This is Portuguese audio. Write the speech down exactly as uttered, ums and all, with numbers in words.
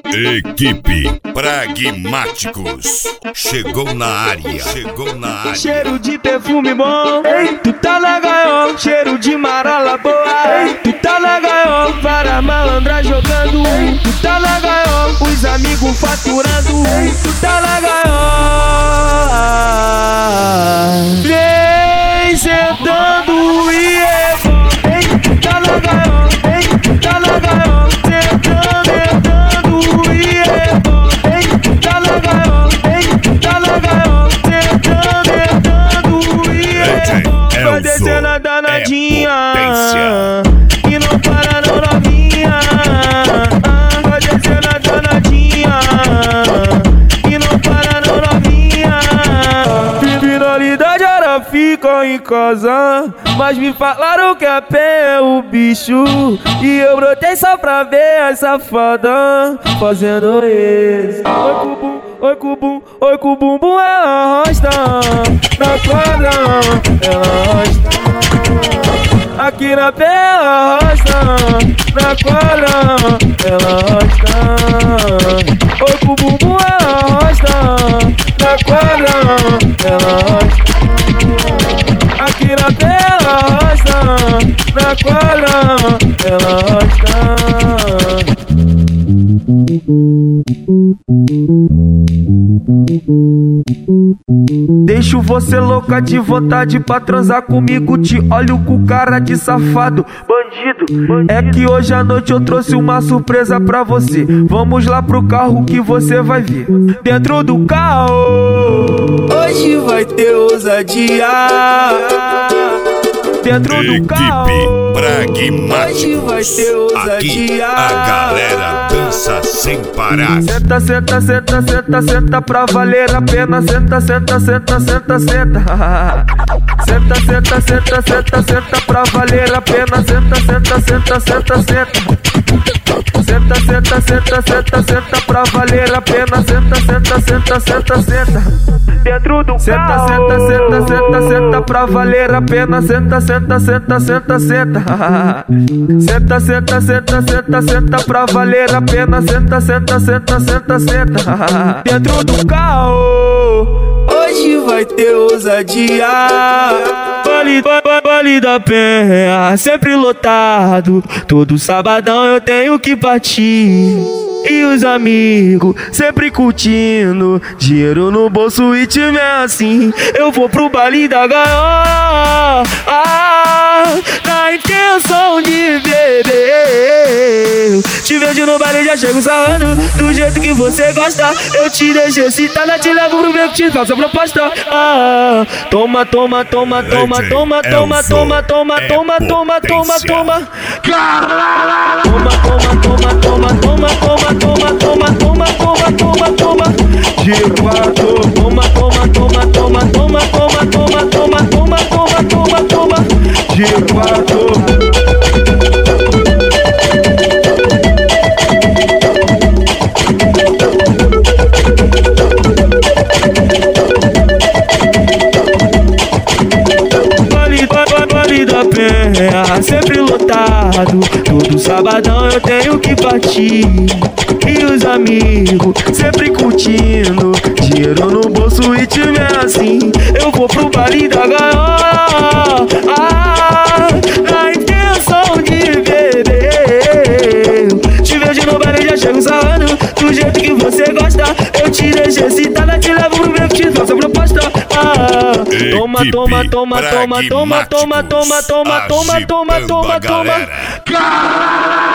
Equipe Pragmáticos chegou na área, chegou na área. Cheiro de perfume bom, ei, tu tá na gaiola. Cheiro de marola boa, ei, tu tá na gaiola. Para malandra jogando, ei, tu tá na gaiola. Os amigos faturando, ei, tu tá na gaiola. Vem sentando e é bom, ei, tu tá na gaiola, ei, tu tá na gaiola. Sentando, entrando e é bom, ei, tu tá na gaiola, ei, tu tá na gaiola. Sentando, entrando e é bom. Vai descendo a danadinha e não para não novinha. Vai descendo a danadinha e não para não novinha. Criminalidade era fica em casa, mas me falaram que a pé é o bicho. E eu brotei só pra ver a safada fazendo isso. Oi cubum, oi cubum, oi cubum, bum, ela arrasta na quadra, ela arrasta. Aqui na pé ela arrasta, na quadra ela arrasta. Oi cubum, bum, ela arrasta, na quadra ela arrasta. Aqui na pé ela arrasta, na quadra ela arrasta. Deixo você louca de vontade pra transar comigo. Te olho com cara de safado, bandido. É que hoje à noite eu trouxe uma surpresa pra você. Vamos lá pro carro que você vai ver. Dentro do carro hoje vai ter ousadia. Dentro do carro hoje vai ter ousadia. Aqui a galera dança sem parar. Senta, senta, senta, senta, senta pra valer a pena. Senta, senta, senta, senta, senta. Senta, senta, senta, senta, senta pra valer a pena. Senta, senta, senta, senta, senta. Senta, senta, senta, senta, senta pra valer a pena. Senta, senta, senta, senta, senta. Dentro do carro. Senta, senta, senta, senta, senta pra valer a pena. Senta, senta, senta, senta, senta. Senta, senta, senta, senta, senta pra valer a pena. Senta, senta, senta, senta, senta. Dentro do carro hoje vai ter ousadia. Vale, vale da Penha, sempre lotado. Todo sabadão eu tenho que partir. E os amigos sempre curtindo. Dinheiro no bolso e time é assim. Eu vou pro baile da gaiola, ah, na intenção de beber. Te vejo no baile, já chego sarrando do jeito que você gosta. Eu te deixo excitada, te levo pro meu que te faço a proposta. Ah, toma, toma, toma, toma, toma, toma, toma, toma, toma, toma, toma, toma. Toma, toma, toma, toma, toma, toma, toma, toma, toma, toma, toma, toma. De quatro. Toma, toma, toma, toma, toma, toma, toma, toma, toma, toma, toma, toma. De quatro. Vale da Penha, sempre lotado. Todo sabadão eu tenho que partir. E os amigos sempre curtindo. Dinheiro no bolso e time é assim. Eu vou pro baile da gaiola, ah, na intenção de beber. Te vejo no baile, já chego sarrando do jeito que você gosta. Eu te deixo excitada, te levo pro meu que te faço a proposta. Ah, toma, toma, toma, toma, toma, toma, toma, toma, toma, toma, toma, toma, toma.